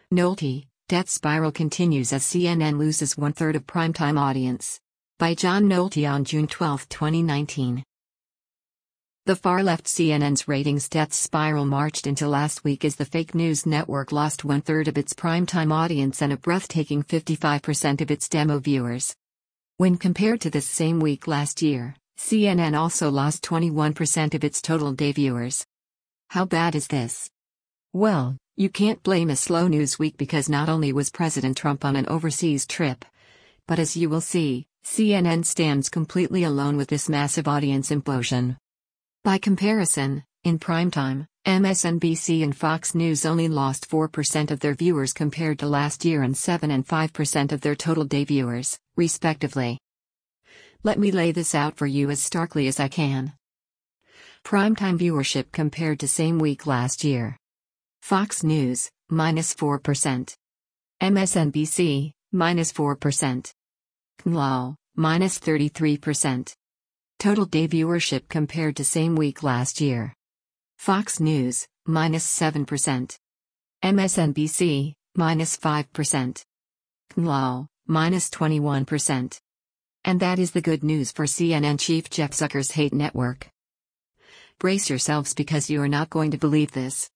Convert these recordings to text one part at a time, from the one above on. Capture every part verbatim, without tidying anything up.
Nolte, death spiral continues as C N N loses one-third of primetime audience. By John Nolte on June twelfth, twenty nineteen. The far-left C N N's ratings death spiral marched into last week as the fake news network lost one-third of its primetime audience and a breathtaking fifty-five percent of its demo viewers. When compared to this same week last year, C N N also lost twenty-one percent of its total day viewers. How bad is this? Well, you can't blame a slow news week because not only was President Trump on an overseas trip, but as you will see, C N N stands completely alone with this massive audience implosion. By comparison, in primetime, M S N B C and Fox News only lost four percent of their viewers compared to last year and seven and five percent of their total day viewers, respectively. Let me lay this out for you as starkly as I can. Primetime viewership compared to same week last year. Fox News, minus four percent. M S N B C, minus four percent. C N L L, minus thirty-three percent. Total day viewership compared to same week last year. Fox News, minus seven percent. M S N B C, minus five percent. C N L L, minus twenty-one percent. And that is the good news for C N N chief Jeff Zucker's hate network. Brace yourselves because you are not going to believe this.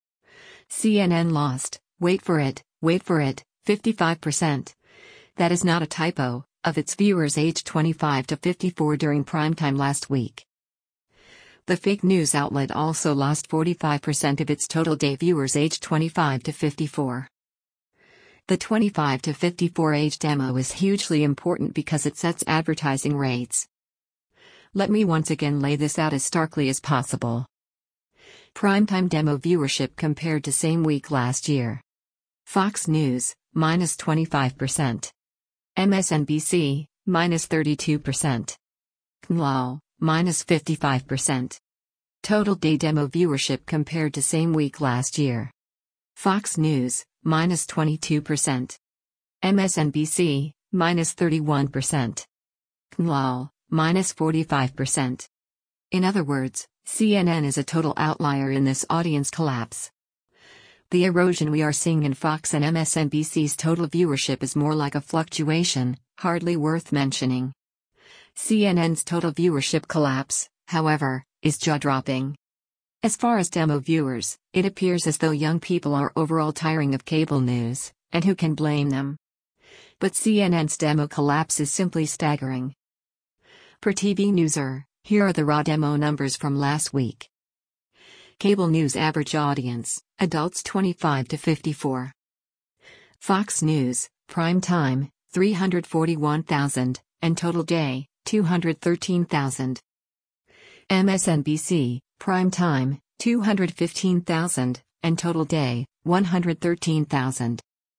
C N N lost, wait for it, wait for it, fifty-five percent. That is not a typo, of its viewers aged twenty-five to fifty-four during primetime last week. The fake news outlet also lost forty-five percent of its total day viewers aged twenty-five to fifty-four. The twenty-five to fifty-four age demo is hugely important because it sets advertising rates. Let me once again lay this out as starkly as possible. Primetime demo viewership compared to same week last year. Fox News, minus twenty-five percent. M S N B C, minus thirty-two percent. C N L L, minus fifty-five percent. Total day demo viewership compared to same week last year. Fox News, minus twenty-two percent. M S N B C, minus thirty-one percent. C N L L, minus forty-five percent. In other words, C N N is a total outlier in this audience collapse. The erosion we are seeing in Fox and M S N B C's total viewership is more like a fluctuation, hardly worth mentioning. C N N's total viewership collapse, however, is jaw-dropping. As far as demo viewers, it appears as though young people are overall tiring of cable news, and who can blame them? But C N N's demo collapse is simply staggering. Per T V Newser, here are the raw demo numbers from last week. Cable news average audience, adults twenty-five to fifty-four. Fox News, prime time, three hundred forty-one thousand, and total day, two hundred thirteen thousand. M S N B C, prime time, two hundred fifteen thousand, and total day, one hundred thirteen thousand.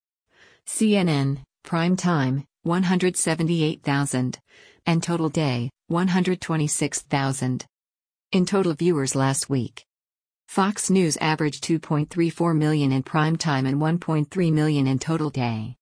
C N N, prime time, one hundred seventy-eight thousand, and total day, one hundred twenty-six thousand. In total viewers last week. Fox News averaged two point three four million in prime time and one point three million in total day.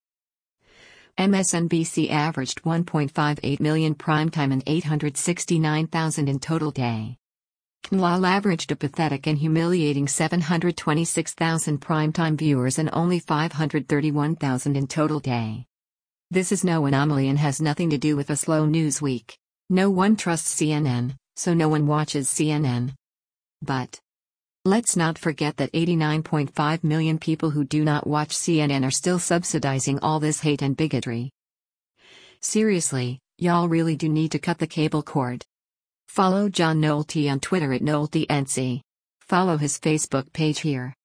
M S N B C averaged one point five eight million prime time and eight hundred sixty-nine thousand in total day. C N L L averaged a pathetic and humiliating seven hundred twenty-six thousand primetime viewers and only five hundred thirty-one thousand in total day. This is no anomaly and has nothing to do with a slow news week. No one trusts C N N, so no one watches C N N. But let's not forget that eighty-nine point five million people who do not watch C N N are still subsidizing all this hate and bigotry. Seriously, y'all really do need to cut the cable cord. Follow John Nolte on Twitter at NolteNC. Follow his Facebook page here.